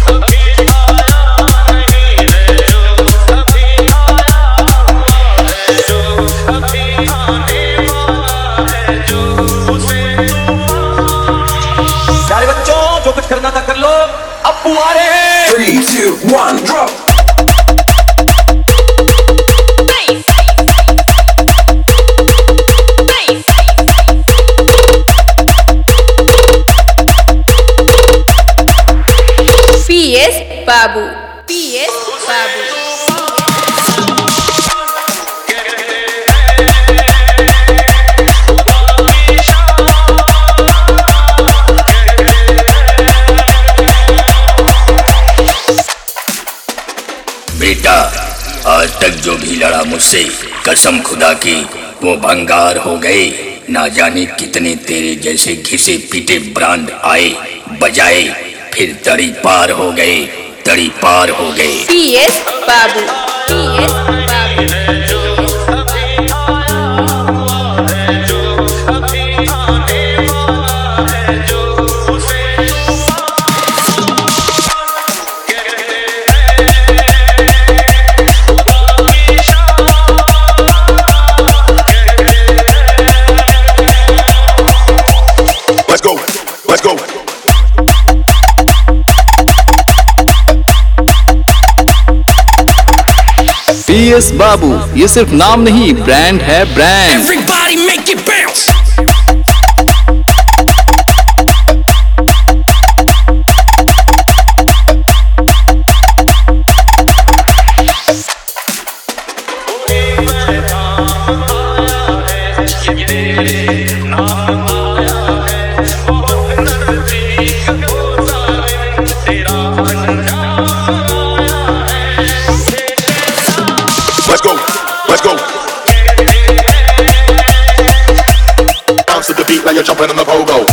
प्यारे बच्चों, जो कुछ करना था कर लो, अब बुआ रहे हैं। 3, 2, 1, drop. PS Babu. PS Babu. बेटा, आज तक जो भी लड़ा मुझसे, कसम खुदा की वो भंगार हो गए। ना जाने कितने तेरे जैसे घिसे पीटे ब्रांड आए बजाए, फिर तड़ी पार हो गए, तड़ी पार हो गए। PS Babu. PS Babu. Let's go, let's go. PS बाबू, ये सिर्फ नाम नहीं, ब्रांड है brand. Everybody make it bounce. Let's go, let's go. Bounce to the beat like you're jumping on the pogo.